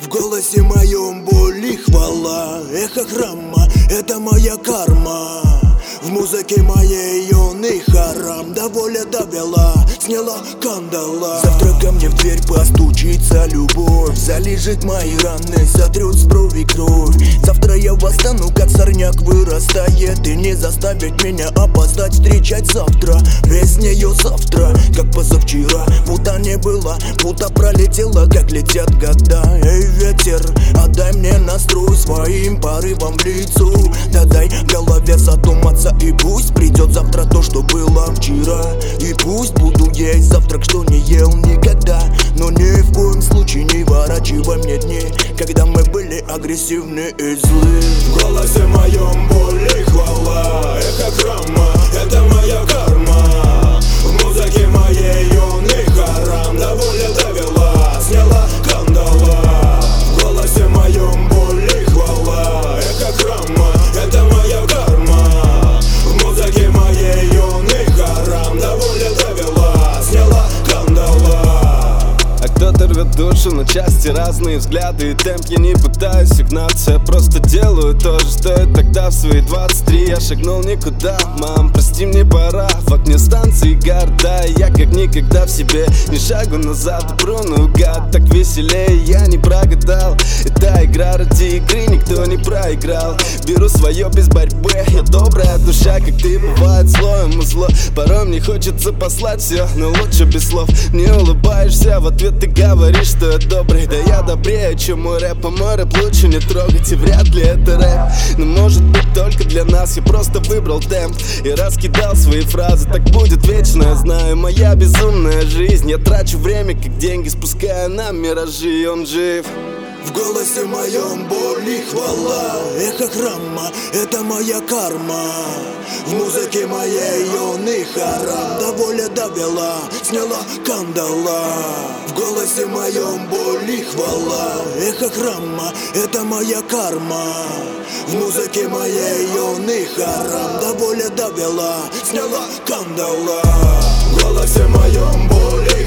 голосе моем боль и хвала, эхо храма — это моя карма. В музыке моей он и харам, да воля довела, сняла кандала. Завтра ко мне в дверь постучится любовь, залежит мои раны, сотрет с брови кровь. Завтра я восстану, как сорняк вырастает, и не заставить меня опоздать встречать завтра. Без нее завтра, как позавчера, будто не было, будто пролетело, как летят года. Эй, ветер, отдай мне настрой своим порывом в лицо, да дай голове задуматься. И пусть придет завтра то, что было вчера, и пусть буду есть завтрак, что не ел никогда. Но ни в коем случае не ворачивай мне дни, когда мы были агрессивны и злы. В голосе моем боль и хвала, эхо храма — это моя карма. В музыке моей он и харам, да воля довела, сняла кандала. В голосе моем боль и хвала, эхо храма — это моя карма. В музыке моей он и харам, да воля довела, сняла кандала. А кто-то рвет душу на части, разные взгляды и темп. Я не пытаюсь угнаться, я просто делаю то же, что и тогда в свои 23. Я шагнул никуда, мам, прости, мне пора. В окне станции города, я как никогда в себе. Ни шагу назад, пру наугад, так веселее, я не прогадал. Это игра ради игры, никто не проиграл. Беру свое без борьбы, я добрая душа, как ты, бывает зло, ему зло. Порой мне хочется послать все, но лучше без слов. Не улыбаешься, в ответ ты говоришь, что я добрый. Да я добрее, чем мой рэп, а мой рэп лучше не трогать. И вряд ли это рэп, но может быть только для нас. Я просто выбрал темп и раскидал свои фразы. Так будет вечно, я знаю, моя безумная жизнь. Я трачу время, как деньги, спуская на миражи, и он жив. В голосе моем боль и хвала, эхо храма — это моя карма. В музыке моей он и харам, да воля довела, сняла кандала. В голосе моем боль и хвала, эхо храма — это моя карма. В музыке моей он и харам, да воля довела, сняла кандала. В голосе моем боль и